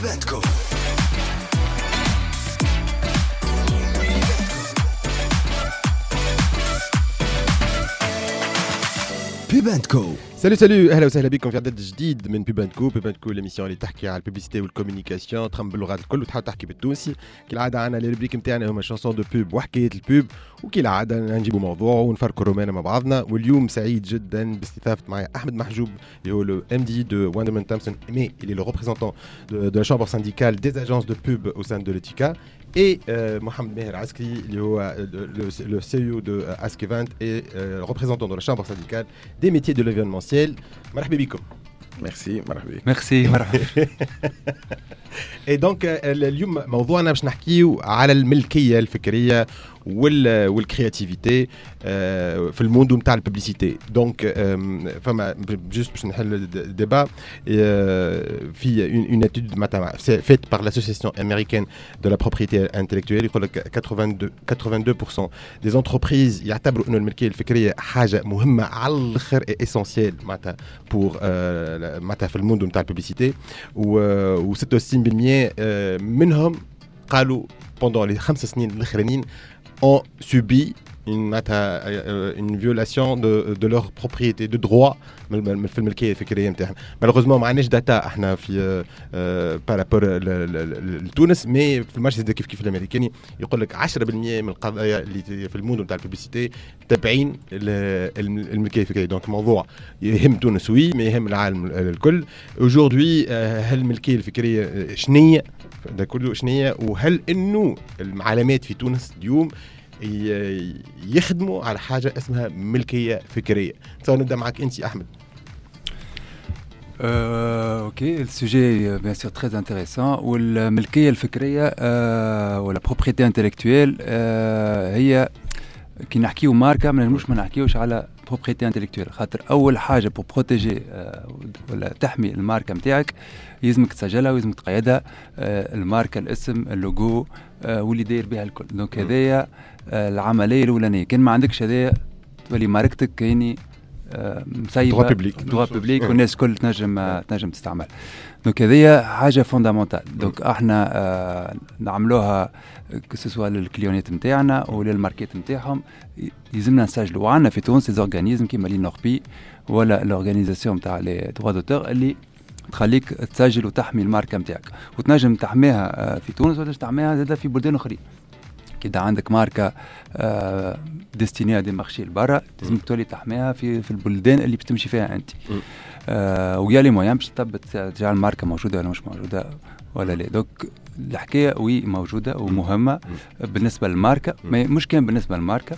بيباتكو. بيباتكو. سالو اهلا وسهلا بكم في عدد جديد من بيبانكو ليميسيون اللي تحكي على البوبليسيتي والكوميونيكاسيون، تخمم باللغات الكل وتحاول تحكي بالتونسي. كالعاده عندنا لي ريبريك نتاعنا هما شانسون دو بوب وحكايه البوب، وكالعاده نجيبوا موضوع ونفركوا رومانا مع بعضنا. واليوم سعيد جدا باستضافه معي احمد محجوب اللي هو لو ام دي دو وندرمان تومسون مي اللي لو ريبريزونتون دو لا شامبر syndicale des agences de pub au sein de l'ETICA. Et Mohamed Meher Askri, le CEO de Ask Event et représentant de la chambre syndicale des métiers de l'événementiel. Marhaba bikoum. Merci. Et donc اليوم موضوعنا باش نحكيو على الملكيه الفكريه والكرياتيفيتي في الموندو نتاع الببليسيتي. دونك فما جوست باش نحل الديبا في une étude faite par l'association américaine de la propriété intellectuelle. يقول لك 82% des entreprises يعتبروا انه الملكيه الفكريه حاجه مهمه على الاخر اسينسيال معناتها بور معناتها في الموندو نتاع الببليسيتي. و 66% منهم قالوا pendant les 5 سنين الاخرانيين ont subi une violation de leur propriété de droit في الملكيه الفكريه نتاعهم. مالوغوزمون ما عندناش داتا احنا في بارابور لتونس، مي في المارشي كيف الامريكاني يقول لك 10% من القضايا اللي في الموندو نتاع الببليسيتي تابعين الملكيه الفكريه. دونك موضوع يهم تونس وي ما يهم العالم الكل. aujourd'hui هل الملكيه الفكريه شنية ده كله شنية، وهل انه العلامات في تونس اليوم يخدموا على حاجة اسمها ملكية فكرية؟ نبدأ معك أنت أحمد. Ok, le sujet est bien sûr très intéressant. والملكية الفكرية ولا propriété intellectuelle هي كي نحكيو ماركة ما نحكيوش على propriété intellectuelle، خاطر أول حاجة pour protéger ولا تحمي الماركة متاعك يلزمك تسجلها ويلزمك تقيدها، الماركة، الاسم، اللوجو واللي داير بها الكل. دونك هذايا العملية الأولانية. كان ما عندكش هذايا تولي ماركتك كأني مسيبة دوا ببليك والناس كل تنجم تستعمل. دونك هذايا حاجة فوندامنتال. دونك احنا نعملوها كسوا للكليونات نتاعنا وللماركات نتاعهم، يلزمنا نسجلوا. وعندنا في تونس زورغانيزم كيما لي نوربي ولا لورغانيزاسيون تاع لي دروا دوتور اللي تخليك تسجل وتحمي الماركة نتاعك، وتنجم تحميها في تونس ولا تحميها زاده في بلدان اخرين. كده عندك ماركة ديستينية دي مارشي لبرا لازم تولي تحميها في البلدان اللي بتمشي فيها انت. ويا لي مويان باش تثبت تجعل الماركة موجودة ولا مش موجودة ولا لا. دوك الحكاية وي موجودة ومهمة بالنسبة للماركة، مش كان بالنسبة للماركة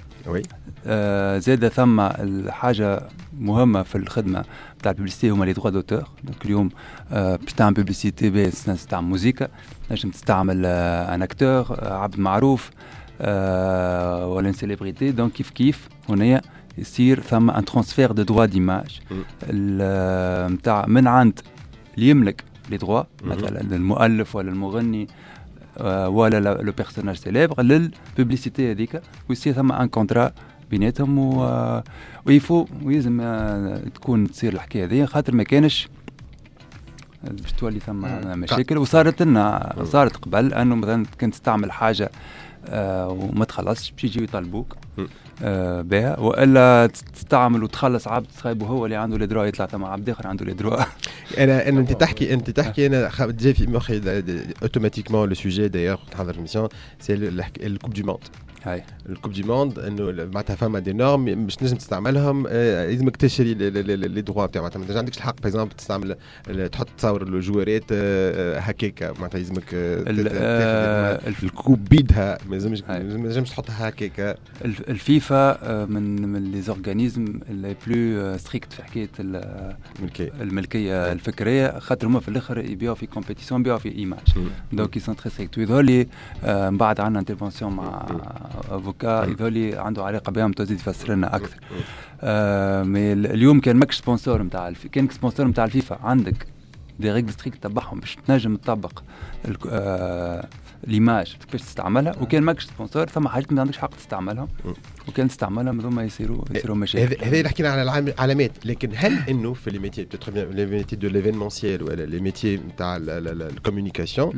زادة ثم الحاجة مهمة في الخدمة بتاع الببليسيتي هما لي دروا دوتور. دونك اليوم باش تعمل ببليسيتي باش تستعمل موسيقى، نجم تستعمل ان اكتور عبد معروف ولا ان سيليبريتي. دونك كيف هنا يصير ثم ان ترانسفير دو دروا ديماج نتاع من عند اللي يملك لي دروا مثلا المؤلف ولا المغني ولا لو بيرسوناج سيليبر للببليسيتي هذيك، ويصير ثم ان كونترا بيناتهم. ويفو ويلزم تكون تصير الحكايه هذه، خاطر ما كانش باش تولي ثم مشاكل. صارت قبل انه مثلا كنت تستعمل حاجه وما تخلصش باش يجيو يطالبوك بها، والا تستعمل وتخلص عبد صايبه هو اللي عنده الادراء يطلع ثم عبد اخر عنده الادراء. انت تحكي انا جاي في مخي اوتوماتيكمون لو سوجي دايوغ تحضر الميسيون سي الكوب دو موند. هاي الكوب دي موند انه معناتها فما دي نورم مش نجم تستعملهم، لازمك تشري لي دروا نتاع معناتها ما عندكش الحق باغ تستعمل تحط تصور الجوارات هكاكا، معناتها لازمك الكوب بيدها ما لازمش تحطها هكاكا. الفيفا من لي زورغانيزم لي بلو ستريكت في حكايه الملكيه الفكريه، خاطر هما في الاخر يبيعوا في كومبيتيسيون، يبيعوا في ايماج. دونك يسون تري ستريكت. ويظهر من بعد عندنا انترفونسيون مع افوكا يظهر عنده علاقه بهم، تزيد تفسر لنا اكثر. اليوم كان ماكش سبونسور نتاع كان سبونسور نتاع الفيفا، عندك دي ريغل ستريكت تبعهم باش تنجم تطبق ليماج كيفاش تستعملها. وكان ماكش سبونسور ثم حاجات ما عندكش حق تستعملها، وكان تستعملها من هما يصيروا مشاكل. هذا اللي حكينا على العلامات. لكن هل انه في لي ميتي لي ميتي دو ليفينمونسيال ولا لي ميتي نتاع الكومونيكاسيون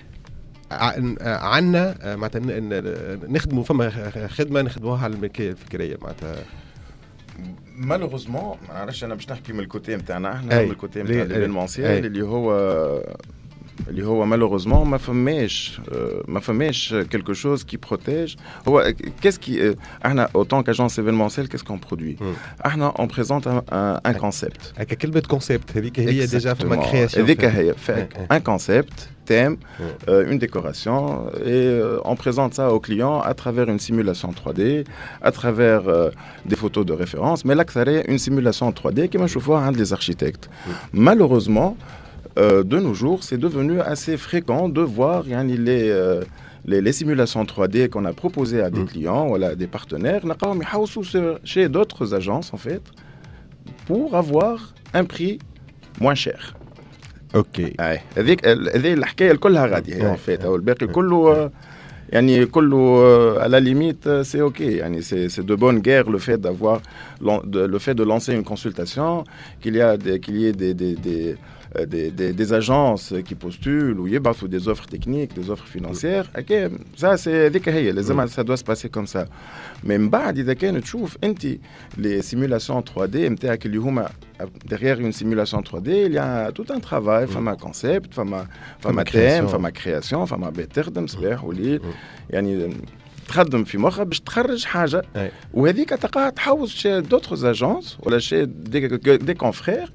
عندنا معناتها نخدموا فما خدمه نخدموها على الملكيه الفكريه معناتها مالوغوزمون. ما نعرفش انا باش نحكي من الكوتي نتاعنا احنا، من الكوتي نتاع ليفينمونسيال اللي هو مالوغوزمون ما فماش كيلكو شوز كي بروتيج. هو كيس كي احنا اوتون كاجونس ايفينمونسيال كيس كون برودوي احنا اون بريزونت ان كونسيبت. هكا كلمه كونسيبت هذيك هي ديجا في كرياسيون. هذيك هي ان كونسيبت thème, une décoration et on présente ça au client à travers une simulation 3D, à travers des photos de référence, mais là que ça est une simulation 3D qui m'a chauffé un des architectes. Malheureusement, de nos jours, c'est devenu assez fréquent de voir les simulations 3D qu'on a proposées à des clients ou à des partenaires chez d'autres agences en fait pour avoir un prix moins cher. اوكي هذيك الحكايه كلها غادي هي فات والباقي كله يعني كله على ليميت سي اوكي يعني سي دو بون غير لو فيت d'avoir le fait de lancer une consultation qu'il y ait des agences qui postulent ou يبعثوا des offres techniques, des offres financières. OK, ça c'est هذيك هي لازم ça doit se passer comme ça. Mais من بعد إذا كان تشوف أنت les simulations 3D نتاعك اللي هما derrière une simulation 3D il y a tout un travail فما concept فما thème فما création فما بتخدم صباح وليل يعني تخدم في مخها باش تخرج حاجة وهذيك تقع تحوز شي d'autres agences ولا شي des confrères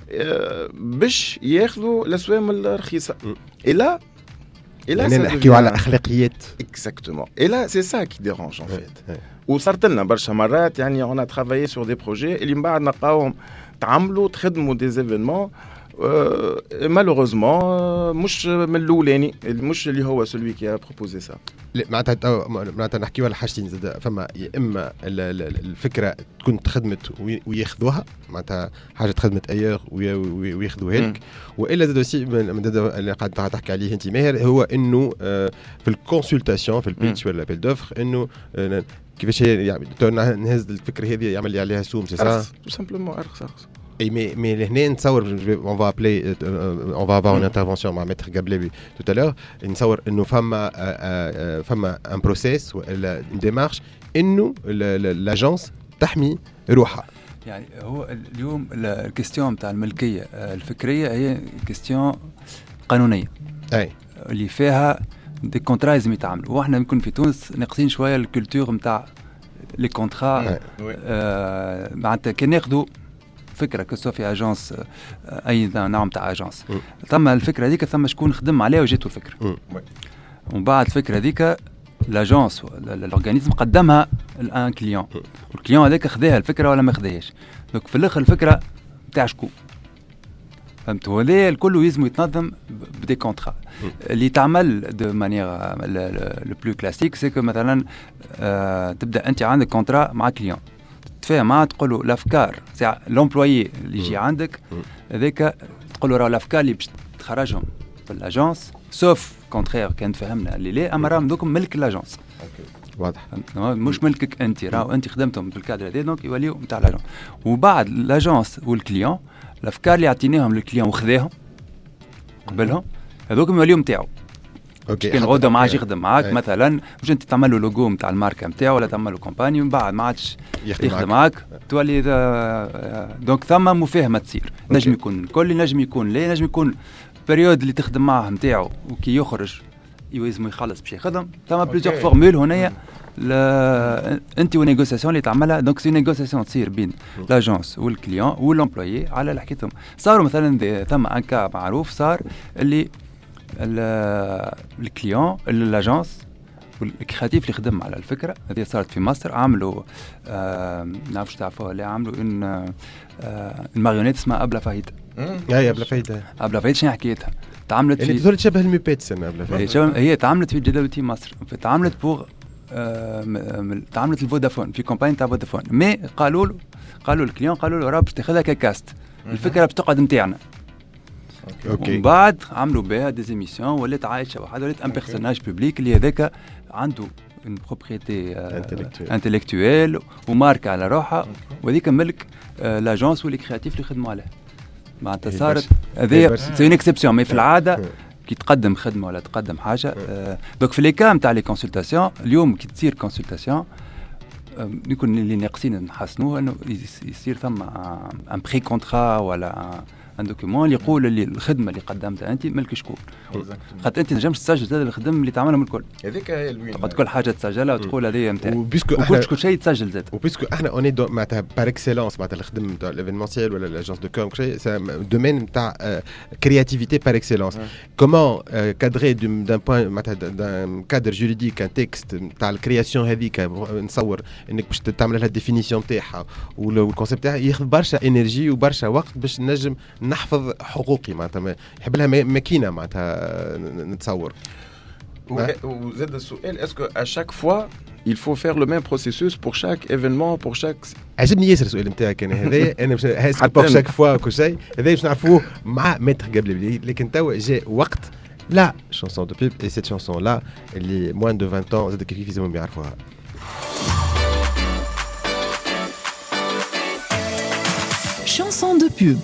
باش ياخذوا الاسوام الرخيصه. الا يعني نحكيو على اخلاقيات exactement. Et là c'est ça qui dérange en fait. وصارت لنا برشا مرات يعني on a travaillé sur des projets اللي من بعد نلقاوهم تعملوا تخدموا des événements malheureusement مش من الاولاني مش اللي هو celui qui a proposé ça. معناتها نحكيو على حاجتين زاد. فما يا اما الفكره تكون تخدمت وياخذوها معناتها حاجه تخدمت ايور وياخذوها لك، والا زاد aussi اللي قاعد تحكي عليه انت ماهر هو انه في الكونسلتاسيون في البيتش ولا الابل دوفر انه كيفاش يعني نهز الفكره هذه يعمل لي عليها سوم سي سا tout simplement ارخص. Et mais les نتصور on va appeler on va avoir une intervention مع maître Gablebi tout à l'heure نتصور انه فما un process ولا une démarche انه l'agence تحمي روحها. يعني هو اليوم الكيستيون تاع الملكيه الفكريه هي كيستيون قانونيه اي اللي فيها دي كونترا لازم يتعاملوا. واحنا يمكن في تونس ناقصين شويه الكولتور نتاع لي كونترا. معناتها كي ناخذوا فكره كسوا في اجانس اي نوع تاع اجانس ثم الفكره هذيك ثم شكون خدم عليها وجاته الفكره ومن بعد الفكره هذيك لاجانس الاورغانيزم قدمها الان كليون والكليون هذاك خذاها الفكره ولا ما خذاهاش. دونك في الاخر الفكره نتاع شكون فهمتوا. هذا الكل يلزم يتنظم بدي كونترا اللي تعمل دو مانيير لو بلو كلاسيك سي كو مثلا تبدا انت عندك كونترا مع كليون تفاهم معاه تقول له الافكار تاع لومبلويي اللي يجي عندك هذاك تقول له راه الافكار اللي باش تخرجهم في الاجانس سوف كونترير كان فهمنا اللي لا اما راهم دوكم ملك الاجانس. واضح مش ملكك انت راهو انت خدمتهم بالكادر هذا دونك يوليو نتاع الاجانس. وبعد الاجانس والكليون الافكار اللي عطيناهم للكليون وخذاهم قبلهم هذوك يوليو نتاعو. كان غدا معاه يخدم معاك مثلا مش انت تعمل له لوجو نتاع الماركه نتاعو ولا تعمل له كومباني من بعد ما عادش يخدم معاك تولي دونك ثم مفاهمه تصير. نجم يكون كل نجم يكون لا نجم يكون بريود اللي تخدم معاه نتاعو وكي يخرج يلزم يخلص باش يخدم ثم بليزيور فورمول هنايا انت ونيغوسياسيون اللي تعملها. دونك سي نيغوسياسيون تصير بين لاجونس والكليون والامبلويي على اللي حكيتهم. صاروا مثلا ثم ان كا معروف صار اللي الكليون لاجونس والكرياتيف اللي خدم على الفكره هذه صارت في مصر عملوا نعرفش تعرفوها اللي عملوا ان الماريونيت اسمها ابله فايد. اي ابله فايد. ابله فايد شنو حكايتها؟ تعملت في اللي تشبه الميبيتس ابله فايد. هي تعملت في جدولتي مصر تعملت بور تعملت الفودافون في كومباني تاع فودافون مي قالوا الكليون قالوا له راه باش تاخذها ككاست الفكره باش تقعد نتاعنا اوكي ومن بعد عملوا بها دي زيميسيون ولات عايشه وحده ولات ان بيرسوناج بوبليك اللي هذاك عنده une propriété intellectuelle وماركه على روحها وهذيك ملك لاجونس واللي كرياتيف اللي يخدموا عليها معناتها صارت هذه سي اون اكسبسيون مي في العاده كي تقدم خدمه ولا تقدم حاجه دونك في لي كا نتاع لي كونسلتاسيون اليوم كي تصير كونسلتاسيون يكون اللي ناقصين نحسنوه انه يصير ثم ان بري كونترا ولا ان دوكيومون اللي يقول اللي الخدمه اللي قدمتها انت ملك شكون خاطر انت نجمش تسجل زاد الخدم اللي تعملهم الكل هذيك هي الوين تقعد كل حاجه تسجلها وتقول هذه نتاعي وبيسكو وكل شيء يتسجل زاد وبيسكو احنا اوني معناتها بار اكسيلونس معناتها الخدم نتاع الايفينمونسيال ولا لاجونس دو كوم شيء سي دومين نتاع كرياتيفيتي بار اكسيلونس كومون كادري دان بوين معناتها دان كادر جوريديك ان تكست نتاع الكرياسيون هذيك نصور انك باش تعمل لها الديفينيسيون نتاعها والكونسيبت تاعها ياخذ برشا انرجي وبرشا وقت باش نجم نحفظ حقوقي معناتها يحب لها ماكينه معناتها نتصور. وزاد السؤال اسكو à chaque fois il faut faire le même processus pour chaque événement pour chaque عجبني ياسر السؤال نتاعك انا هذايا انا باش هاسك بور شاك فوا كل شيء هذايا باش نعرفوه مع متر قبل بلي لكن توا جاء وقت لا شانسون دو بيب اي سيت شانسون لا اللي موان دو 20 ans زاد كيف يلزمهم يعرفوها. Chanson de pub.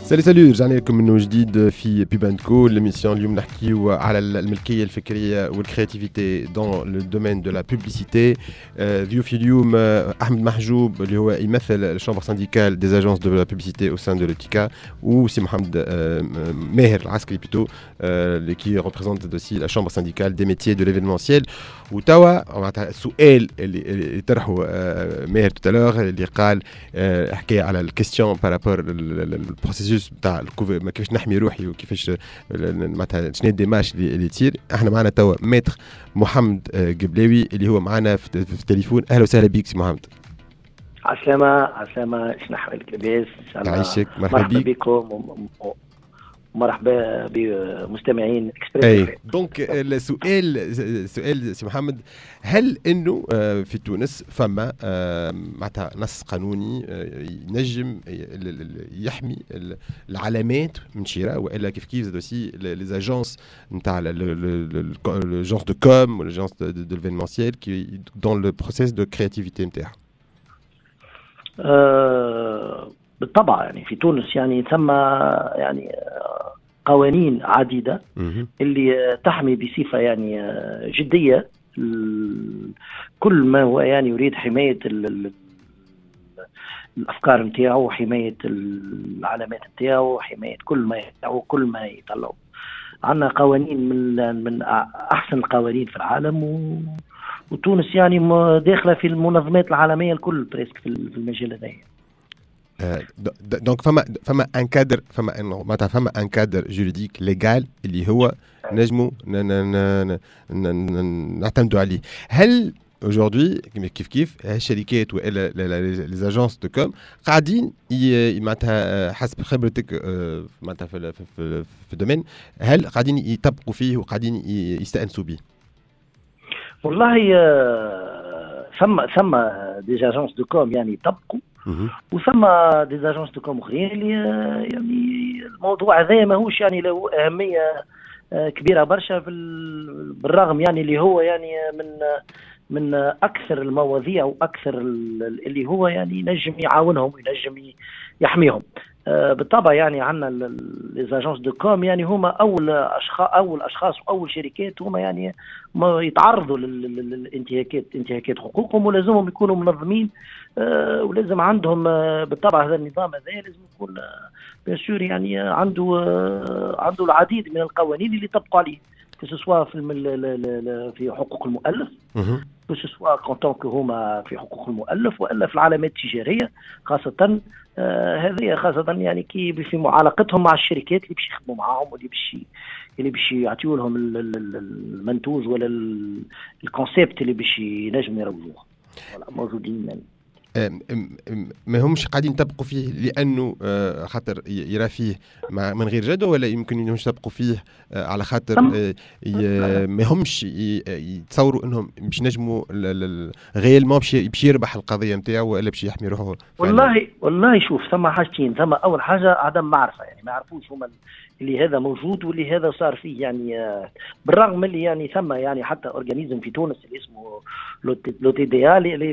سالي رجعنا لكم من جديد في بيبانكو l'émission اليوم نحكيو على الملكيه الفكريه والكرياتيفيتي دون لو دومين دو لا بوبليسيتي. ضيوفي اليوم احمد محجوب اللي هو يمثل الشامبر سانديكال دي اجونس دو لا بوبليسيتي او سان دو لوتيكا، وسي محمد ماهر العسكري بيتو اللي كي ريبريزونت دوسي لا شامبر سانديكال دي ميتيي دو ليفينمونسيال. وتوا معناتها السؤال اللي طرحه ماهر توتالور اللي قال حكى على الكيستيون بارابور البروسيسوس نتاع ما كيفاش نحمي روحي وكيفاش معناتها شنو الديمارش اللي تصير. احنا معنا توا ماتر محمد قبلاوي اللي هو معنا في التليفون. اهلا وسهلا بك سي محمد. عسلامة شنو احوالك لاباس؟ يعيشك. مرحبا بكم مرحبا بمستمعين اكسبريس. اي دونك السؤال سي محمد، هل انه في تونس فما معناتها نص قانوني ينجم يحمي العلامات من شراء، والا كيف زاد اوسي لي زاجونس نتاع الجونس دو كوم ولا الجونس دو ليفينمونسيال كي دون لو بروسيس دو كرياتيفيتي نتاعها؟ بالطبع يعني في تونس يعني ثم يعني قوانين عديدة اللي تحمي بصفة يعني جدية كل ما هو يعني يريد حماية الأفكار نتاعو وحماية العلامات نتاعو وحماية كل ما يطلعوا. عندنا قوانين من أحسن القوانين في العالم، وتونس يعني داخلة في المنظمات العالمية الكل بريسك في المجال هذا. دونك فما ان كادر، فما ان كادر جوريديك ليغال اللي هو نجمو نعتمدوا عليه. هل aujourd'hui كيف الشركات والا لي زاجونس دو كوم قاعدين معناتها حسب خبرتك معناتها في الدومين، هل قاعدين يطبقوا فيه وقاعدين يستأنسوا به؟ والله ثم دي زاجونس دو كوم يعني يطبقوا، وثم دي زاجونس دو كوم اخرين اللي يعني الموضوع هذا ماهوش يعني له اهميه كبيره برشا، بالرغم يعني اللي هو يعني من اكثر المواضيع واكثر اللي هو يعني ينجم يعاونهم وينجم يحميهم. بالطبع يعني عندنا لي زاجونس دو كوم يعني هما اول اشخاص واول شركات هما يعني ما يتعرضوا للانتهاكات حقوقهم، ولازمهم يكونوا منظمين، ولازم عندهم بالطبع هذا النظام هذا لازم يكون بيسور يعني عنده العديد من القوانين اللي يطبقوا عليه، كسوا في حقوق المؤلف، كسوا كونتونك هما في حقوق المؤلف والا في العلامات التجاريه خاصه. هذه خاصه يعني كي في معالقتهم مع الشركات اللي باش يخدموا معاهم واللي باش يعطيوا لهم المنتوج ولا الكونسيبت اللي باش ينجموا يروجوه موجودين يعني. ما همش قاعدين يطبقوا فيه لانه خاطر يرى فيه من غير جدوى، ولا يمكن انهم يطبقوا فيه على خاطر ما همش يتصوروا انهم باش ينجموا غيالمون باش يربح القضيه نتاعو ولا باش يحمي روحه؟ والله شوف، ثم حاجتين. ثم اول حاجه عدم معرفه، يعني ما يعرفوش هما اللي هذا موجود واللي هذا صار فيه يعني. بالرغم اللي يعني ثم يعني حتى اورجانيزم في تونس اللي اسمه لو تي دي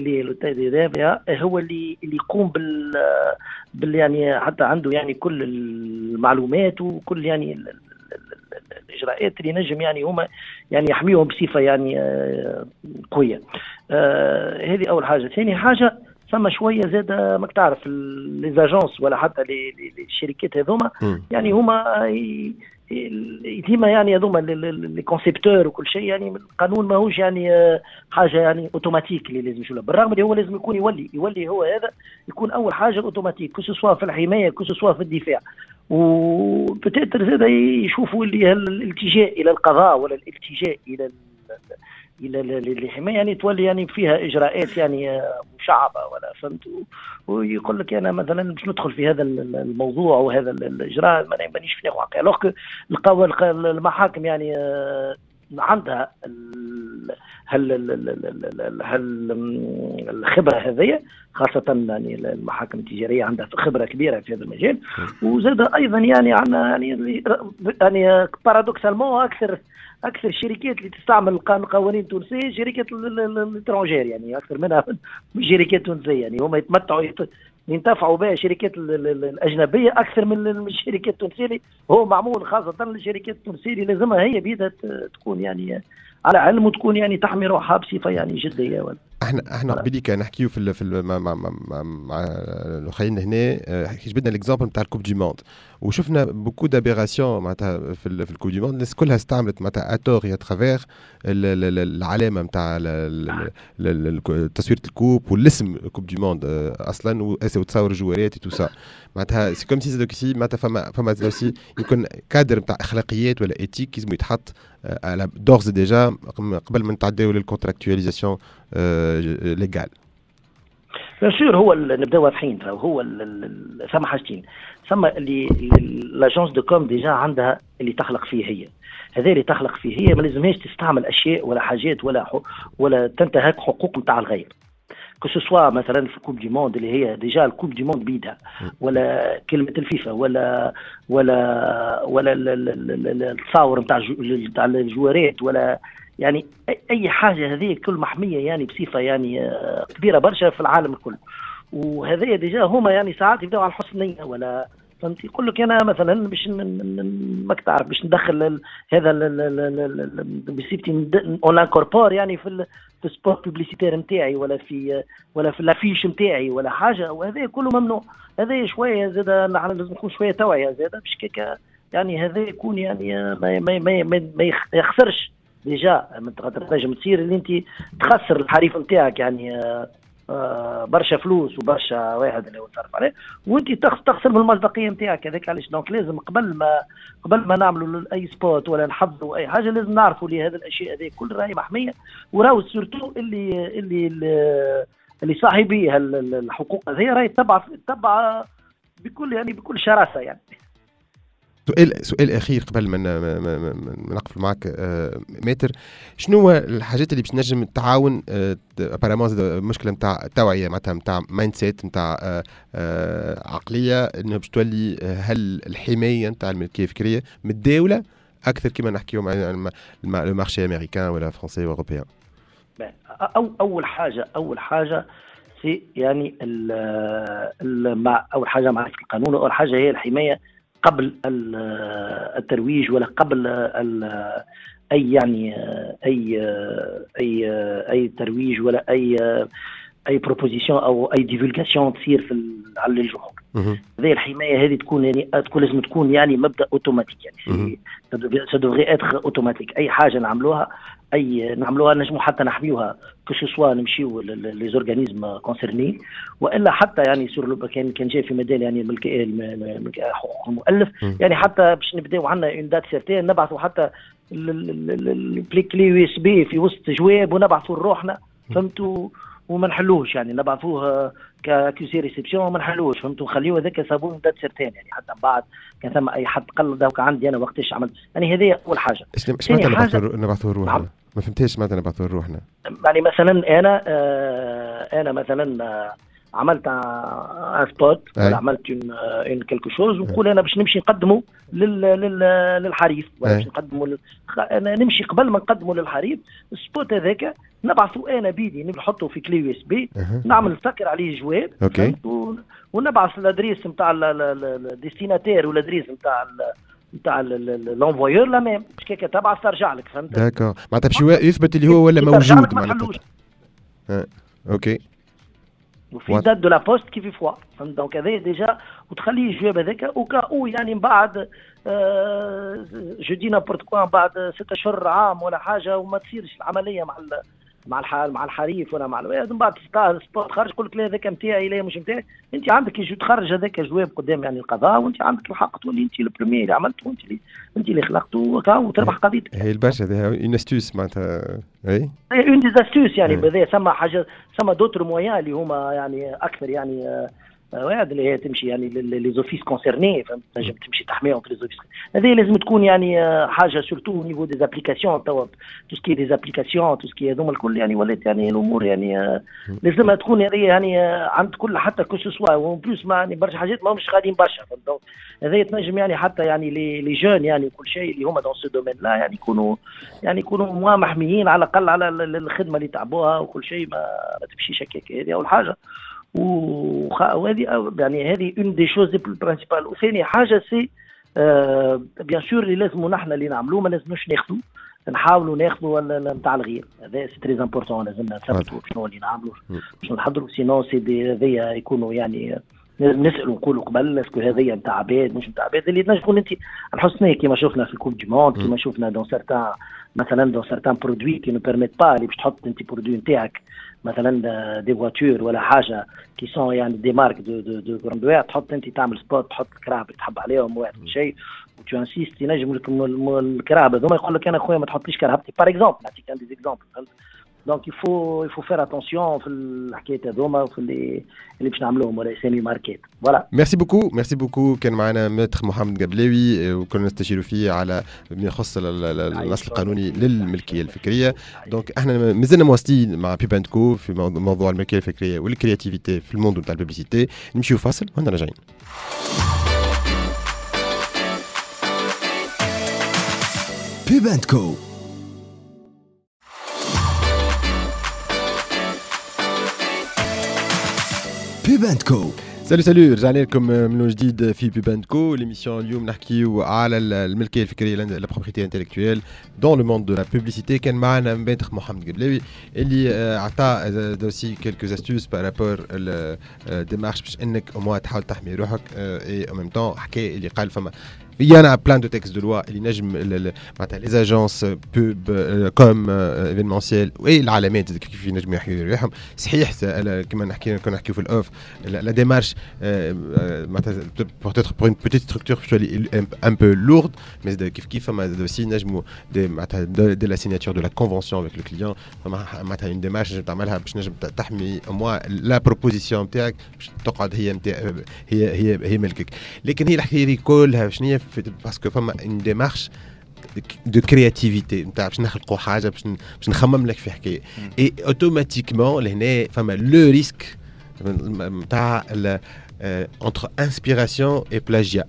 هو اللي يقوم بال يعني حتى عنده يعني كل المعلومات وكل يعني الاجراءات اللي نجم يعني هما يعني يحميهم بصفه يعني قويه. هذه اول حاجه. ثاني حاجه ثم شويه زاد ماك تعرف لي زاجونس ولا حتى الشركات هذوما يعني هما ديما يعني هذوما لي كونسيبتور وكل شيء، يعني القانون ماهوش يعني حاجه يعني اوتوماتيك اللي لازم يشوفها، بالرغم اللي هو لازم يكون يولي هو هذا يكون اول حاجه اوتوماتيك، كسوا في الحمايه كسوا في الدفاع. وبتاتر زاد يشوفوا اللي الالتجاء الى القضاء ولا الالتجاء الى الحمايه يعني تولي يعني فيها اجراءات يعني مشعبه ولا فهمت، ويقول لك انا مثلا باش ندخل في هذا الموضوع وهذا الاجراء مانيش في واقع. لوك المحاكم يعني عندها الخبره هذه، خاصه يعني المحاكم التجاريه عندها خبره كبيره في هذا المجال. وزاد ايضا يعني عندنا يعني بارادوكسالمون اكثر الشركات اللي تستعمل القوانين التونسيه شركات الاترونجير، يعني اكثر منها من شركات تونسيه، يعني هما يتمتعوا ينتفعوا بها الشركات الاجنبيه اكثر من الشركات التونسيه. هو معمول خاصه للشركات التونسيه، لازمها هي بيدها تكون يعني على علم وتكون يعني تحمي روحها بصفه يعني جديه. احنا قبليك نحكيو في مع الاخرين هنا، جبنا الاكزامبل نتاع الكوب دي موند وشفنا بوكو دابيراسيون معناتها في الكوب دي موند. الناس كلها استعملت معناتها اتور يا ترافير العلامه نتاع تصوير الكوب والاسم كوب دي موند اصلا وتصور الجوارات تو سا. معناتها سي كوم سي دوكسي معناتها فما دوسي يكون كادر نتاع اخلاقيات ولا ايتيك لازم يتحط على دورز ديجا قبل ما نتعداو للكونتراكtualisation ليغال. بيان سور هو نبداو واضحين. هو ثم حاجتين، ثم اللي لاجونس دو كوم ديجا عندها اللي تخلق فيه هي، هذا اللي تخلق فيه هي ما لازمهاش تستعمل اشياء ولا حاجات ولا تنتهك حقوق نتاع الغير. كسوسوا مثلا في كوب دي موند اللي هي ديجا الكوب دي موند بيدها، ولا كلمه الفيفا ولا التصاور نتاع الجوارات، ولا يعني اي حاجه هذه كل محميه يعني بصفه يعني كبيره برشا في العالم الكل. وهذه ديجا هما يعني ساعات يبداو على الحسن نيه ولا فهمت، يقول لك انا مثلا باش ما تعرف باش ندخل هذا بسيبتي اون انكوربور يعني في السبوت بوبليسيتير نتاعي ولا في لافيش نتاعي ولا حاجه، وهذا كله ممنوع. هذا شويه زاد لازم نكون شويه توعيه زاد باش كيكا يعني هذا يكون يعني ما يخسرش ديجا. تنجم تصير اللي انت تخسر الحريف نتاعك يعني برشا فلوس وبرشا واحد اللي هو صرف عليه، وانت تخسر من المصداقيه نتاعك. هذاك علاش دونك لازم قبل ما نعملوا اي سبوت ولا نحضروا اي حاجه لازم نعرفوا لي هذه الاشياء هذه كل راهي محميه، وراهو سورتو اللي صاحبي الحقوق هذه راهي تبع بكل شراسه يعني. سؤال اخير قبل ما نقفل معك ماتر، شنو هو الحاجات اللي باش نجم التعاون ابارامون مشكله نتاع التوعيه معناتها نتاع مايند سيت نتاع عقليه انه باش تولي هل الحمايه نتاع الملكيه الفكريه متداوله اكثر كما نحكيو مع المارشي امريكان ولا فرنسي واوروبيان؟ اول حاجه سي يعني اول حاجه معرفه القانون، اول حاجه هي الحمايه قبل الترويج ولا قبل اي يعني اي ترويج ولا اي بروبوزيسيون او اي ديفولغاسيون تصير على الجمهور. هذه الحمايه هذه تكون يعني لازم تكون يعني مبدا اوتوماتيك يعني سا دوفري اتر اوتوماتيك. اي حاجه نعملوها نجموا حتى نحميوها كسوسوا نمشيو لي زورغانيزم كونسيرني، والا حتى يعني سور كان جاي في مجال يعني حقوق المؤلف يعني حتى باش نبداو عندنا اون دات سيرتين نبعثوا حتى الكلي يو اس بي في وسط جواب ونبعثوا لروحنا فهمتوا، وما نحلوش يعني نبعثوه كاكيوسي ريسبسيون وما نحلوش فهمتوا، نخليوه هذاك صابون دات سيرتين يعني حتى من بعد كان ثم اي حد قلد هكا عندي انا وقتاش عملت يعني. هذه اول حاجه. ايش معناتها نبعثوه لروحنا؟ ما فهمتيش معناتها نبعثوه لروحنا. يعني مثلا انا مثلا عملت ان سبوت ولا عملت ان كلكو شوز ونقول انا باش نمشي نقدمه للحريف ولا باش نقدمه انا نمشي قبل ما نقدمه للحريف السبوت هذاك نبعثه انا بيدي نحطه في كلي يو اس بي نعمل سكر عليه جواب ونبعث الادريس نتاع الديستيناتير والادريس نتاع لونفويور لا ميم باش كيكا تبعث ترجع لك فهمت. داكور معناتها باش يثبت اللي هو ولا موجود معناتها. اوكي وفي دات دو لا بوست كيف فوا فهمت. دونك هذا ديجا وتخليه الجواب هذاك او يعني من بعد جو دي نابورت كوا بعد 6 اشهر عام ولا حاجه وما تصيرش العمليه مع الحريف ولا مع من بعد سبوت خرج يقول لك لا هذاك نتاعي لا مش نتاعي. انت عندك يجي تخرج هذاك جواب قدام يعني القضاء وانت عندك الحق تولي انت البريمير اللي عملته انت اللي خلقته وتربح قضيتك. هي البرشا هذه اون استوس معناتها اي اون دي استوس يعني بهذا ثم حاجه ثم دوتر مويان اللي هما يعني اكثر يعني واحد اللي هي تمشي يعني لي زوفيس كونسيرني فهمت تنجم تمشي تحميهم في لي زوفيس. هذه لازم تكون يعني حاجه سورتو نيفو دي زابليكاسيون تو سكي دي زابليكاسيون تو سكي هذوما الكل يعني ولات يعني الامور يعني لازمها تكون يعني عند كل حتى كوسوسوا وان بلوس ما يعني برشا حاجات ما مش غاديين برشا فهمت. هذا تنجم يعني حتى يعني لي جون يعني كل شيء اللي هما دون سو دومين لا يعني يكونوا محميين على الاقل على الخدمه اللي تعبوها وكل شيء ما تمشيش هكاك. هذه اول حاجه. وهذه يعني هذه اون دي شوز بلو برينسيبال. وثاني حاجه سي بيان سور اللي لازم نحن اللي نعملوه ما لازمش ناخذوا، نحاولوا ناخذوا ولا نتاع الغير. هذا سي تري امبورطون، لازمنا نثبتوا شنو اللي نعملوا باش نحضروا، سينو سي دي هذيا يكونوا يعني نسالوا نقولوا قبل اسكو هذيا نتاع عباد مش نتاع عباد، اللي تنجموا انت الحسنى كيما شفنا في الكوب دي موند، كيما شفنا دون سارتان مثلا دون سارتان برودوي كي نو بيرميت با اللي باش تحط انت برودوي نتاعك مثلا دي فواتور ولا حاجه كي سون يعني دي مارك دو غراندوير، تحط انت تعمل سبوت تحط الكراب اللي تحب عليهم واحد شيء وتو انسيست ينجم لك الكراب هذوما يقول لك انا خويا ما تحطليش كرهبتي باغ اكزومبل، نعطيك ان دي زيكزامبل. دونك يفو فير اتونسيون في الحكايات هذوما وفي اللي باش نعملوهم ولا اسامي ماركات. فوالا ميرسي بوكو. كان معنا متر محمد قبلاوي وكنا نستشيروا فيه على ما يخص النص القانوني للملكيه الفكريه. دونك احنا مازلنا مواصلين مع بيب اند كو في موضوع الملكيه الفكريه والكرياتيفيتي في الموند نتاع الببليسيتي. نمشيو فاصل وانا راجعين. بيب اند كو. بيب اند كو. سالو رجعنا لكم من جديد في بيب اند كو. ليميسيون اليوم نحكيو على الملكيه الفكريه لا بروبريتي انتلكتويل دون لو موند دو لا بوبليسيتي. كان معنا مبادر محمد قبلاوي اللي عطى دوسي كيلكو استوس بارابور الديمارش باش انك او موان تحاول تحمي روحك اي او ميم طون حكى اللي قال فما Il y en a plein de textes de loi اللي نجم les agences pub comme événementielles والعلامات كيف ينجموا يحكيوا ريحهم. صحيح كما نحكي كنا نحكيو في الاوف la démarche peut-être pour une petite structure un peu lourde mais كيف فما aussi نجموا de la signature de la convention avec le client معناتها une démarche تعملها باش نجم تحمي moi la proposition نتاعك باش تقعد هي ملكك. لكن هي الحكايه كلها شنو parce que فما une démarche de créativité نتاع باش نخلقوا حاجه باش نخمم لك في حكايه et automatiquement لهنا فما le risque نتاع entre inspiration et plagiat.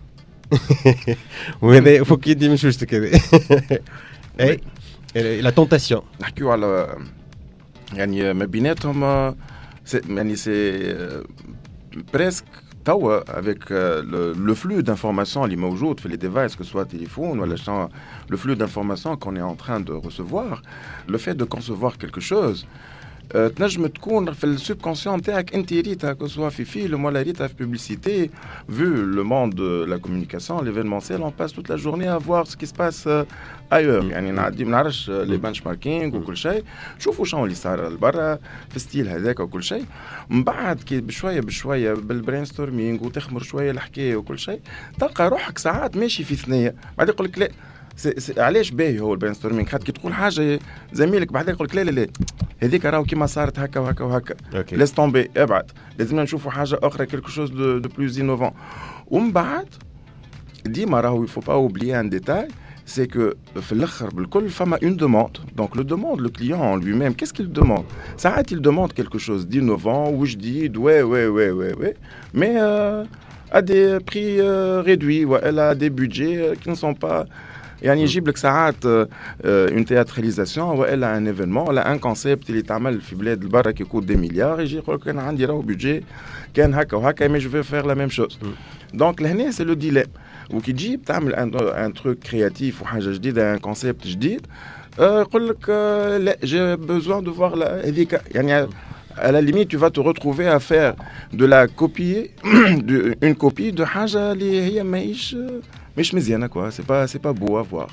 وهذا فوق يدي مش واش كذا اي la tentation نحكيو على يعني ما بيناتهم يعني سي presque avec le flux d'informations اللي موجود في les devices que soit téléphone ou le flux d'informations qu'on est en train de recevoir, le fait de concevoir quelque chose تنجم تكون في السبكونسيون تاعك انت ريتها كو سوا في فيلم ولا ريتها في بوبليسيتي. vu le monde de la communication l'événementiel on passe toute la journée à voir ce qui se passe ailleurs. يعني نعدي ما نعرفش لي بنش ماركينغ وكل شيء، شوفوا شنو اللي صار لبرا في ستيل هذاك وكل شيء. من بعد كي بشويه بالبرين ستورمينغ وتخمر شويه الحكايه وكل شيء تلقى روحك ساعات ماشي في ثنيه. بعد يقول لك لا علاش باهي هو البرين ستورمينغ، خاطر كي تقول حاجه زميلك بعد يقول لك لا هذيك راهو كيما صارت هكا وهكا وهكا لاس تومبي ابعد لازمنا نشوفوا حاجه اخرى كيلكو شوز دو بلوز انوفون. ومن بعد ديما راهو يفو با اوبليي ان ديتاي c'est que في الاخر بالكل فما une demande. donc le demande le client en lui-même qu'est-ce qu'il demande. ساعات il demande quelque chose d'innovant وجديد ouais mais à des prix réduits ولا à des budgets qui ne sont pas يعني يجيب لك ساعات une théâtralisation ولا un événement ولا un concept اللي تعمل في بلاد البرا كي يكون دي مليار يجي يقول لك انا عندي راهو بيدجي كان هكا وهكا mais je vais faire la même chose. donc لهنا c'est le dilemme. وكي تجيب تعمل ان تروك كرياتيف وحاجه جديده ان كونسيبت جديد يقول لك لا j'ai besoin de voir هذيك يعني à la limite tu vas te retrouver à faire de la copie une copie de حاجه اللي هي مش مزيانه كوا سي با بو افوار.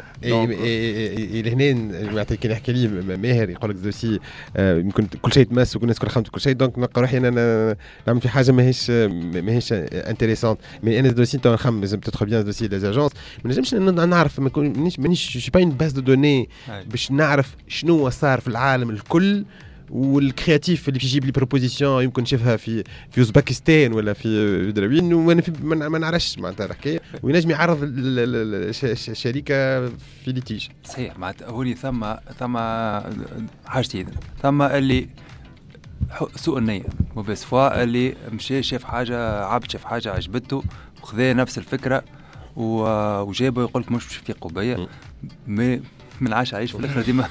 لهنا معناتها كي نحكي لي ماهر يقول لك دوسي يمكن كل شيء تمس وكل الناس كل خمت كل شيء دونك نلقى روحي انا نعمل في حاجه ماهيش انتريسونت. مي انا دوسي تو نخمم لازم تدخل بيان دوسي لي اجونس ما نجمش نعرف مانيش شي با اون باز دو دوني باش نعرف شنو صار في العالم الكل والكرياتيف اللي يجيب لي بروبوزيسيون يمكن نشوفها في اوزباكستان ولا في دراوين وانا ما نعرفش معناتها الحكايه وينجم يعرض الشركه في ليتيج. صحيح معناتها هوني ثم حاجتين. ثم اللي سوء النيه موفيس فوا اللي مشى شاف حاجه عبد شاف حاجه عجبته وخذا نفس الفكره وجابوا يقول لك مش باش يفيقوا بيا مي من العشاء عيش في الاخر ديما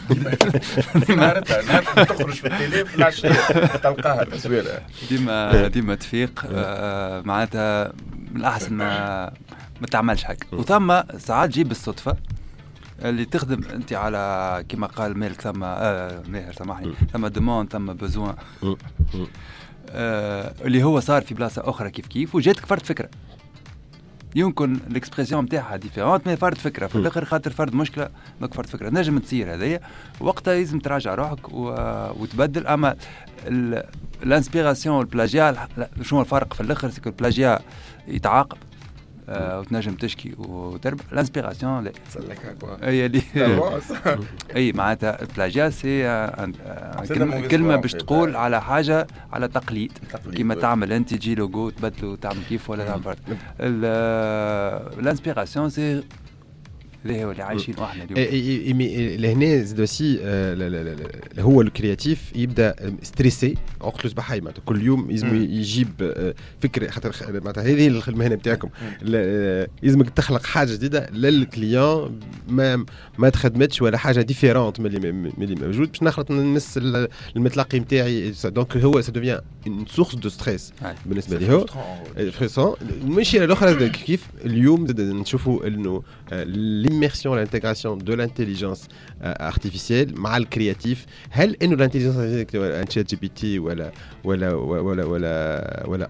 تخرج في التليف في العشاء تلقاها التصوير ديما تفيق معناتها من الاحسن ما تعملش حاجه. وثم ساعات تجيب بالصدفه اللي تخدم انت على كما قال مالك ثم ماهر سامحني ثم دوموند ثم بوزوان اللي هو صار في بلاصه اخرى كيف وجاتك فرد فكره يمكن الاكسبرسيون نتاعها ديفيرونت مي فرد فكره في الاخر خاطر فرد مشكله دونك فرد فكره نجم تصير هذايا وقتها لازم تراجع روحك وتبدل. اما الانسبيراسيون والبلاجيا شنو الفرق في الاخر سكو البلاجيا يتعاقب وتنجم تشكي وتربح. الانسبيراسيون لا هي اللي اي معناتها البلاجيا سي كلمه باش تقول على حاجه على تقليد كيما تعمل انت تجي لوغو تبدلو تعمل كيف ولا تعمل الانسبيراسيون سي اللي هو اللي عايشين احنا اليوم. لهنا زاد اوسي هو الكرياتيف يبدا ستريسي عقله صباح هاي معناتها كل يوم لازم يجيب فكره خاطر معناتها هذه المهنه نتاعكم لازمك تخلق حاجه جديده للكليون ما تخدمتش ولا حاجه ديفيرونت من اللي موجود باش نخلط الناس المتلقي نتاعي دونك هو سا دوفيان اون سورس دو ستريس بالنسبه لي هو فريسون. ماشي الاخرى كيف اليوم نشوفوا انه l'immersion, l'intégration de l'intelligence artificielle مع الكرياتيف. هل انه الانتليجنس ان شات جي بي تي ولا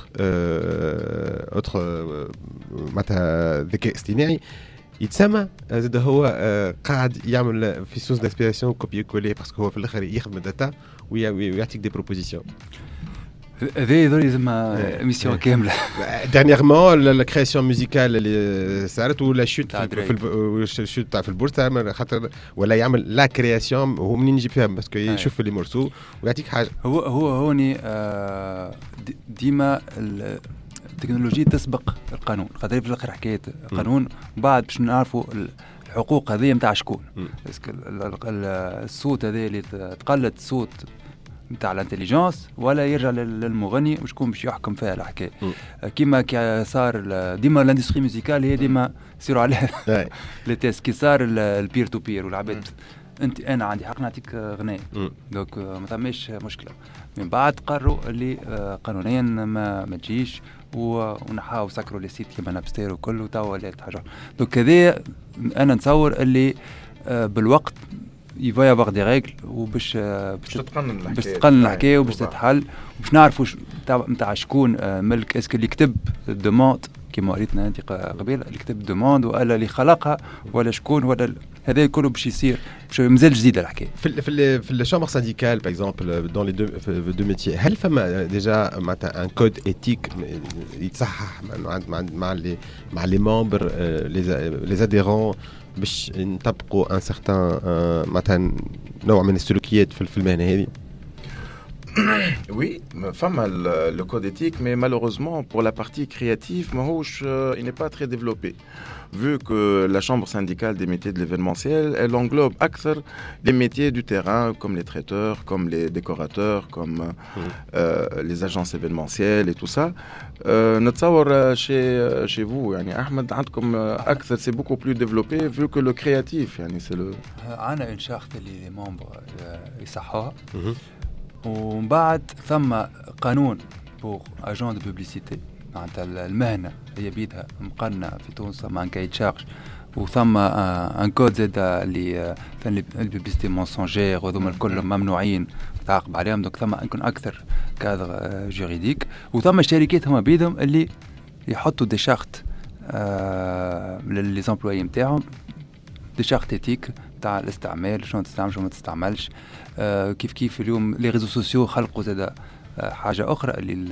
اوتر معناتها ذكاء اصطناعي يتسمى زاد هو قاعد يعمل في سورس دانسبيراسيون كوبي كولي باسكو هو في الاخر يخدم الداتا ويعطيك دي بروبوزيسيون. هذا لازم ميسيون كامله. دانييرمون لا كرياسيون ميوزيكال اللي صارت ولا شوت الشوت تاع في البورصه خاطر ولا يعمل لا كرياسيون هو منين يجيب فيها باسكو يشوف لي مورسو ويعطيك حاجه. هو هوني ديما التكنولوجيا تسبق القانون خاطر في الاخر حكايه القانون بعد باش نعرفوا الحقوق هذه نتاع شكون. الصوت هذا اللي تقلد الصوت نتاع الانتليجنس ولا يرجع للمغني وشكون باش يحكم فيها الحكايه. كيما صار ديما الاندستري ميوزيكال هي ديما يصيروا عليها لي تيست كي صار البير تو بير والعباد انت انا عندي حق نعطيك غناء دونك ما ثماش مشكله. من بعد قرروا اللي قانونيا ما تجيش ونحاو سكروا لي سيت كيما نابستير وكل وتوا ولات حاجه. دونك هذا انا نتصور اللي بالوقت يفا يافوار دي ريغل وباش تتقنن الحكايه وباش تتحل وباش نعرفوا نتاع شكون ملك اسكو اللي كتب الدوموند كيما قريتنا انت قبيله اللي كتب الدوموند ولا اللي خلقها ولا شكون ولا هذا كله باش يصير باش مازال جديده الحكايه. في الشامبر سينديكال باغ اكزومبل دون لي دو ميتيي هل فما ديجا معناتها ان كود ايتيك يتصحح مع لي ممبر لي اديرون باش نطبقوا ان سيغتان مثلا نوع من السلوكيات في المهنه هذه؟ Oui, femme le code éthique, mais malheureusement pour la partie créative, il n'est pas très développé. Vu que la chambre syndicale des métiers de l'événementiel, elle englobe acteur les métiers du terrain, comme les traiteurs, comme les décorateurs, comme les agences événementielles et tout ça. نتصور chez vous, يعني أحمد عندكم acteur c'est beaucoup plus développé vu que le créatif, يعني c'est le. أنا une charte اللي membres يصحوها. ومن بعد ثم قانون بور اجون دو بوبليسيتي معناتها المهنه هي بيدها مقننه في تونس مع ان كاي تشارج وثم ان كود زاد اللي البوبليسيتي مونسونجير وهذوما الكل ممنوعين تعاقب عليهم. دونك ثم يكون اكثر كادر جوريديك وثم الشركات هما بيدهم اللي يحطوا دي شارت للي زامبلويي نتاعهم دي شارت ايتيك تاع الاستعمال شنو تستعمل شنو ما تستعملش. كيف اليوم لي ريزو سوسيو خلقوا زاد حاجه اخرى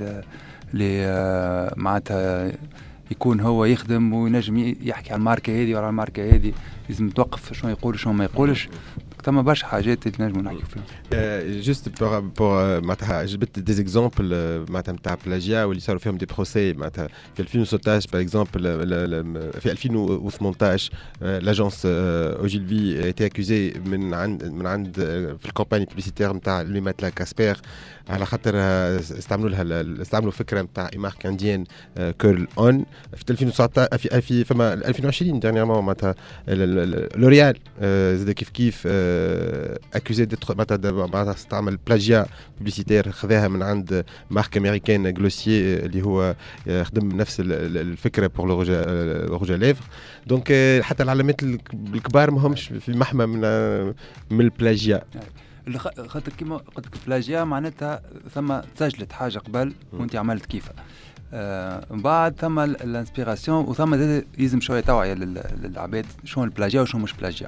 اللي معناتها يكون هو يخدم وينجم يحكي على الماركه هذه ولا على الماركه هذه لازم توقف شنو يقول شنو ما يقولش. ثم برشا حاجات اللي نجموا نحكيو فيهم. جوست بور معناتها جبت دي زيكزامبل معناتها نتاع بلاجيا واللي صاروا فيهم دي بروسي معناتها في 2016 باغ اكزومبل في 2018 لاجونس اوجيلفي ايتي اكوزي من عند في الكامباني بوبليسيتير نتاع ليمات لا كاسبير على خاطر استعملوا فكره نتاع مارك انديان كيرل اون في 2019 في فما 2020 ديرنييرمون معناتها لوريال زاد كيف اكوزي معناتها استعمل بلاجيا بوبليسيتير خذاها من عند مارك امريكان جلوسيي اللي هو خدم نفس الفكره بور روج ليفر. دونك حتى العلامات الكبار ما همش في محمى من البلاجيا. خاطر كيما قلت لك البلاجيا معناتها ثم سجلت حاجه قبل وانت عملت كيفها من بعد ثم الانسبيراسيون وثم لازم شويه توعيه للعباد شو البلاجيا وشو مش بلاجيا.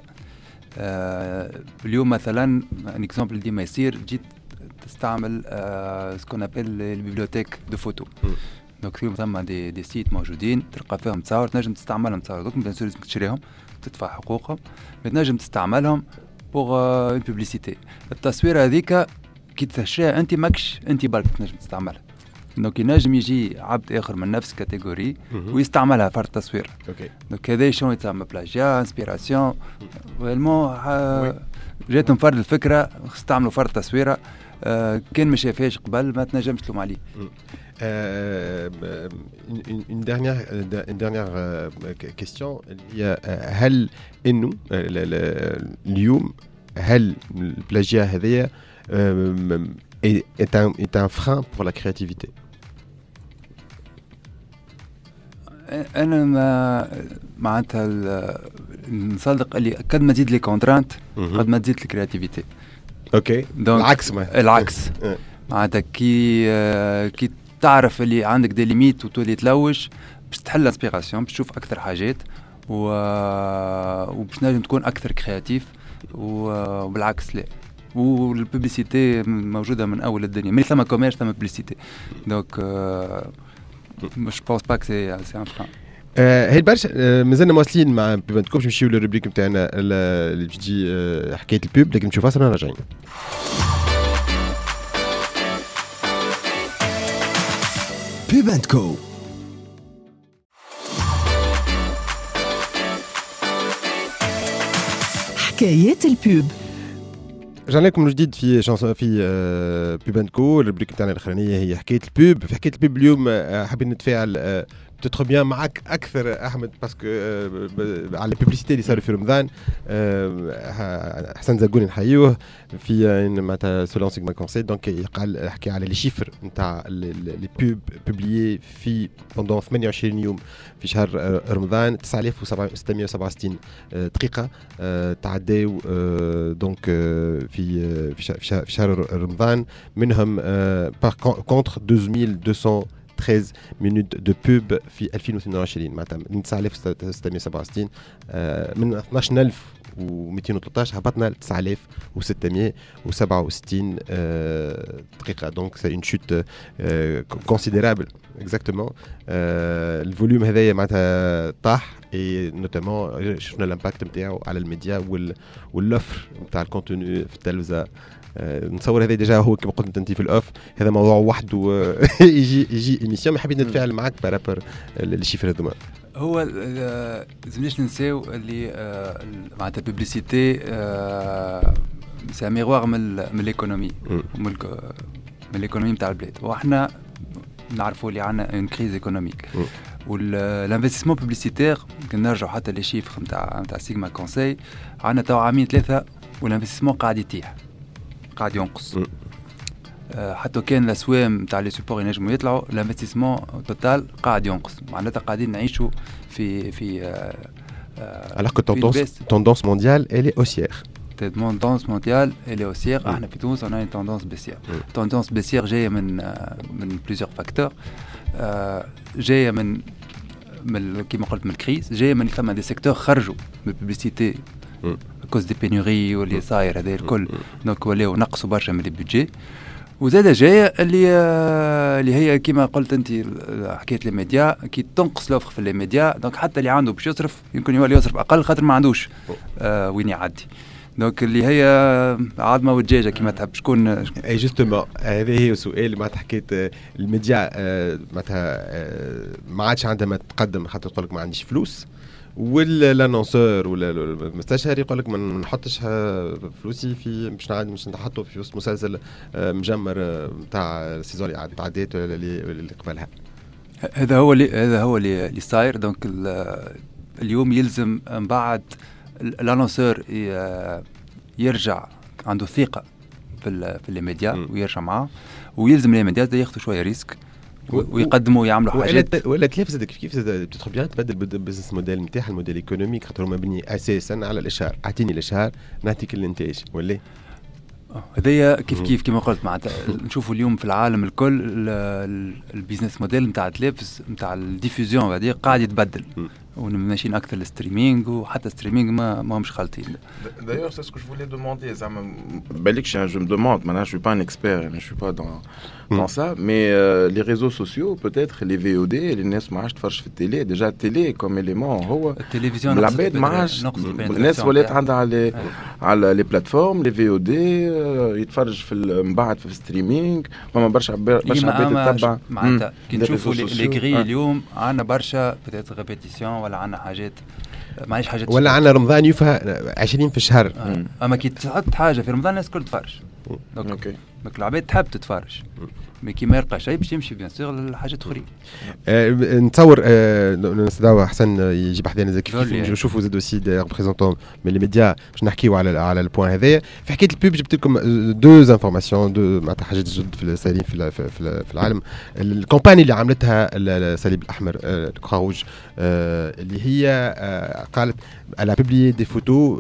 اليوم مثلا ان اكزامبل ديما يصير جيت تستعمل سكون ابل البيبليوتيك دو فوتو. دونك ثم دي سيت موجودين تلقى فيهم تصاور تنجم تستعملهم تصاور دوك بيان سور لازم تشريهم تدفع حقوقهم تنجم تستعملهم بوغ اون بوبليسيتي. التصويره هذيك كي تشريها انت ماكش انت برك تنجم تستعملها. دونك ينجم يجي عبد اخر من نفس كاتيجوري ويستعملها فرد تصوير. دونك هذا شنو يتسمى بلاجيا انسبيراسيون والمو جاتهم فرد الفكره استعملوا فرد تصويره كان ما شافهاش قبل ما تنجمش تلوم عليه. une dernière question هي هل انه اليوم هل البلاجيا هذيا est un frein pour la créativité؟ انا معناتها نصدق اللي قد ما تزيد لي كونترانت قد ما تزيد الكرياتيفيتي. اوكي العكس معناتها كي تعرف اللي عندك دي ليميت وتولي تلوج باش تحل انسبيراسيون باش تشوف اكثر حاجات وباش نجم تكون اكثر كرياتيف وبالعكس لا. والبوبليسيتي موجوده من اول الدنيا من ثم كوميرس ثم بوبليسيتي دونك مش بونس با سي ان فران. هي برشا مازلنا مواصلين مع بيبانتكو باش نمشيو للروبريك نتاعنا اللي بتجي حكايه البوب لكن نشوف فاصل راجعين. بيبانتكو حكايات البوب. رجعنا لكم من جديد في بيبانتكو. الروبريك نتاعنا الاخرانيه هي حكايه البوب. في حكايه البوب اليوم حابين نتفاعل peut-être bien معك اكثر احمد باسكو على البوبليسيتي اللي صار في رمضان. حسن زغوني نحيوه في معناتها سولون سيغما كونسي دونك قال حكي على لي شيفر نتاع لي بوب بوبليي في بوندون 28 يوم في شهر رمضان 9667 دقيقه تعداو دونك في شهر رمضان منهم بار كونتر 2213 minutes de pub في 2022 معناتها من 9667 من 12213 هبطنا ل 9667 دقيقة. دونك سي اون شوت كونسيديرابل اكزاكتومون. الفوليوم هذايا معناتها طاح اي نوتامون شفنا الامباكت نتاعو على الميديا واللوفر نتاع الكونتوني في التلفزة. نتصور هذا ديجا هو كما قلت انت في الاوف هذا موضوع وحده يجي ايميسيون. ما حبيت نتفاعل معك بارابور الشيفر هذوما. هو لازمناش ننساو اللي معناتها البوبليسيتي سي ميغوار من الايكونومي من الايكونومي نتاع البلاد واحنا نعرفوا اللي عندنا اون كريز ايكونوميك والانفستيسمون بوبليسيتير كنا نرجعوا حتى لي شيفر نتاع سيغما كونساي عندنا تو عامين 3 والانفستيسمون قاعد يتيح قاعد ينقص. حتى كان الاسوام تاع لي سوبور ينجموا يطلعوا الانفستيسمون توتال قاعد ينقص معناتها قاعدين نعيشوا في alors que tendance mondiale elle est haussière. tendance mondiale elle est haussière. احنا في تونس on a une tendance baissière. tendance baissière جايه من plusieurs facteurs. جايه من كما قلت من الكريز جايه من ثم دي سيكتور خرجوا من البوبليسيتي كوز دي بينوري واللي صاير هذا الكل دونك ولاو نقصوا برشا من البيدجي. وزاده جايه اللي هي كما قلت انت حكيت لي ميديا كي تنقص لوفر في لي ميديا دونك حتى اللي عنده باش يصرف يمكن يولي يصرف اقل خاطر ما عندوش وين يعدي. دونك اللي هي عظمه ودجاجه كما تحب شكون. اي جوستومون هذا هي السؤال معناتها حكيت الميديا معناتها ما عادش عندها ما تقدم خاطر تقول لك ما عنديش فلوس، ولا لانونسور ولا المستشار يقول لك ما نحطش فلوسي في مش نحطه في وسط مسلسل مجمر نتاع السيزون اللي عدات ولا اللي قبلها. هذا هو اللي صاير. دونك اليوم يلزم من بعد الانونسور يرجع عنده ثقه في الميديا ويرجع معاه، ويلزم الميديا ياخذوا شويه ريسك ويقدموا ويعملوا حاجات. ولا تلفز كيف بتدخل بيان تبدل البزنس موديل نتاعها، الموديل ايكونوميك خاطر مبني اساسا على الاشهار. اعطيني الاشهار نعطيك الانتاج ولا هذايا كيف كما قلت معناتها نشوفوا اليوم في العالم الكل البيزنس موديل نتاع التلفز نتاع الديفوزيون هذه قاعد يتبدل وماشيين اكثر للستريمينغ، وحتى ستريمينغ ما همش خالطين. D'ailleurs, c'est ce que je voulais demander. Je me demande, maintenant je suis pas un expert, je suis pas dans ça, mais les réseaux sociaux, peut-être les VOD, les ناس ما عادش تفرج في التيلي. déjà التيلي comme élément هو التلفزيون العباد ما عادش الناس ولات عندها على لي بلاتفورم لي VOD يتفرج في من بعد في الستريمينغ. فما برشا عباد تتبع معناتها كي نشوفوا لي غري اليوم عندنا برشا بتات ريبيتيسيون ولا عندنا حاجات معيش حاجات ولا عندنا رمضان يفها 20 في الشهر. اما كي تحط حاجه في رمضان الناس الكل تفرج. اوكي دونك العباد تحب تتفرج، مي كي ما يلقى شيء باش يمشي بيان سور لحاجات اخرين. نتصور نستدعوا حسن يجيب حدانا زي كيف نشوفوا زاد اوسي دي ريبريزونطون من لي ميديا باش نحكيو على البوان هذايا. في حكايه البوب جبت لكم دو انفورماسيون معناتها حاجات جدد في السالين في العالم. الكومباني اللي عملتها الصليب الاحمر الكراروج اللي هي قالت elle a publié des photos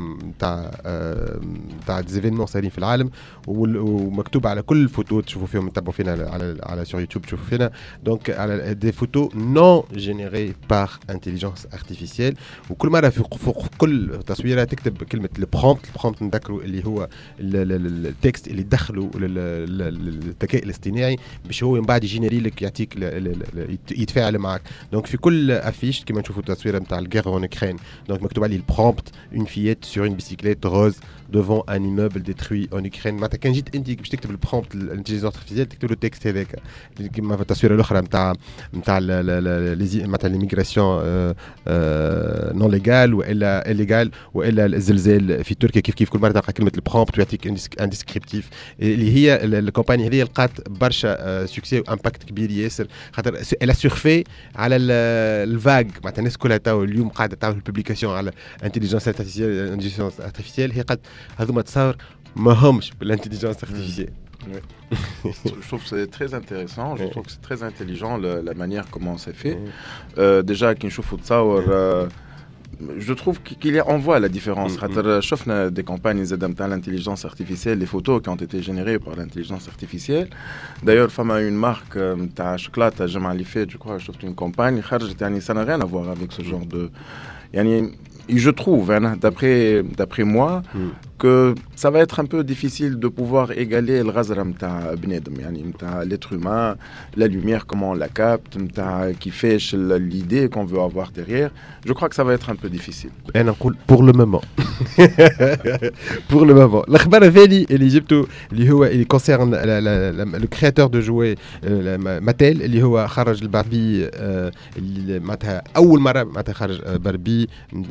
تاع des événements سالين في العالم، ومكتوب على كل الفوتو تشوفوا فيهم تتابعوا فينا على sur YouTube تشوفوا فينا دونك على des photos non générées par intelligence artificielle. وكل مرة فوق كل تصويرة تكتب كلمة البرومبت نذكروا اللي هو التكست اللي دخلوا للذكاء الاصطناعي باش هو من بعد يجينيري لك يعطيك يتفاعل معك. دونك في كل افيش كما نشوفوا التصويرة نتاع الجير en Ukraine دونك مكتوب عليه البرومبت une fillette sur une bicyclette rose devant un immeuble détruit en Ukraine. معناتها كان جيت انت باش تكتب البرومبت الانتليجنس ارتيفيسيال تكتب له التكست هذاك كما في التصويره الاخرى نتاع معناتها ليميغراسيون نون ليغال والا الليغال والا الزلزال في تركيا. كيف كل مره تلقى كلمه البرومبت ويعطيك ان ديسكريبتيف اللي هي الكومباني هذه لقات برشا سوكسي وامباكت كبير ياسر خاطر الا سورفي على الفاغ. معناتها الناس كلها تو اليوم قاعده تعمل بوبليكاسيون على انتليجنس ارتيفيسيال هي قد هذوما تصاور ما همش بالانتليجنس artificielle. Je trouve que c'est très intéressant, je trouve que c'est très intelligent la manière comment c'est fait. Déjà كنشوفوا تصاور je trouve on voit la différence. شفنا des campagnes زاد نتاع l'intelligence artificielle, les photos qui ont été générées par l'intelligence artificielle. D'ailleurs فما une marque نتاع شوكولاته الجمعة اللي فاتت je crois شفت une campagne خرجت يعني ça n'a rien à voir avec ce genre de يعني je trouve, hein, d'après moi, que ça va être un peu difficile de pouvoir égaler le razram ta bnedem, yani l'être humain, la lumière, comment on la capte, qui fait l'idée qu'on veut avoir derrière. Je crois que ça va être un peu difficile. Pour le moment. Pour le moment. الأخبار الثاني اللي جبته اللي هو اللي concerne le créateur de jouets Mattel اللي هو خرج الباربي اللي معناتها أول مرة معناتها خرج باربي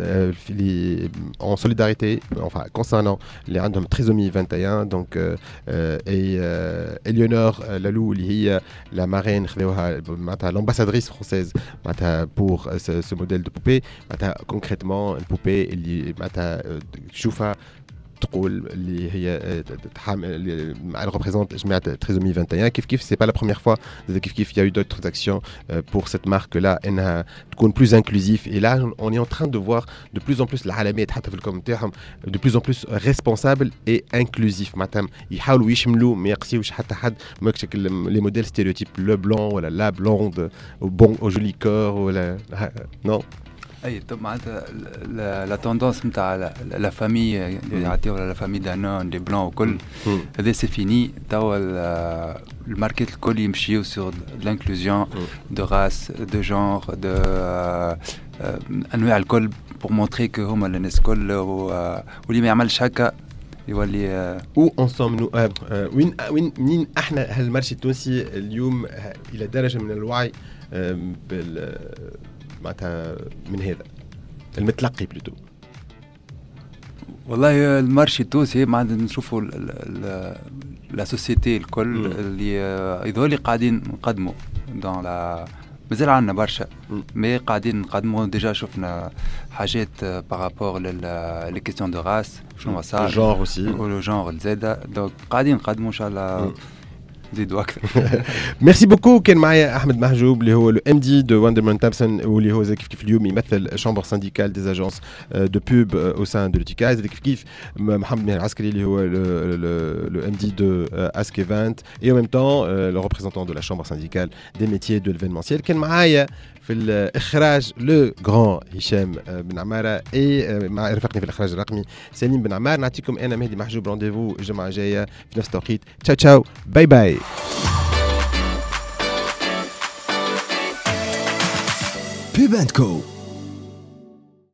en solidarité, enfin concernant اللي عندهم trisomie 21 donc Éléonore Lalou اللي هي la marraine خذوها معناتها l'ambassadrice française معناتها pour ce modèle de poupée معناتها concrètement البوبي اللي معناتها تشوفها تقول اللي هي elle représente جماعة trisomie 21 كيف c'est pas la première fois كيف il y a eu d'autres actions pour cette marque là انها تكون plus inclusif et là on est en train de voir de plus en plus العلامات حتى في الكومنتات de plus en plus responsable et inclusif معناتها يحاولوا يشملوا ما يقسيوش حتى حد ما يكشك les modèles stéréotypes le blanc ولا la blonde bon au joli corps ولا non. اي معناتها لا توندونس نتاع لا فامي اللي يعطيو لا فامي دانون لي بلون وكل هذا سي فيني توا الماركت الكل يمشيو سور لانكلوزيون دو راس دو جونر انواع الكل بور مونتري كو هما الناس الكل واللي ما يعملش هكا يولي او انصوم وين منين احنا هالمارشي التونسي اليوم الى درجه من الوعي معناتها من هذا المتلقي بلوتو. والله المارشي التونسي ما عندنا نشوفوا لا سوسيتي الكل اللي يظهر لي قاعدين نقدموا دون لا مازال عندنا برشا مي قاعدين نقدموا ديجا شفنا حاجات بارابور لي كيستيون دو راس شنو صار الجونغ اوسي لو جونغ الزاده دونك قاعدين نقدموا ان شاء الله نزيدوا اكثر. ميرسي بوكو. كان معايا احمد محجوب اللي هو لو ام دي دو وندرمان تامسون واللي هو زي كيف اليوم يمثل شامبر سينديكال دي اجونس دو بوب او سان دو لوتيكا. زي كيف محمد ماهر العسكري اللي هو لو ام دي دو اسك ايفنت اي او ميم طون لو ريبريزونتون دو لا شامبر سينديكال دي ميتيي دو ليفينمونسيال. كان معايا في الاخراج لو غران هشام بن عماره اي مع رفقني في الاخراج الرقمي سليم بن عمار. نعطيكم انا مهدي محجوب رونديفو الجمعه الجايه في نفس التوقيت. تشاو تشاو باي باي. Pub & Co.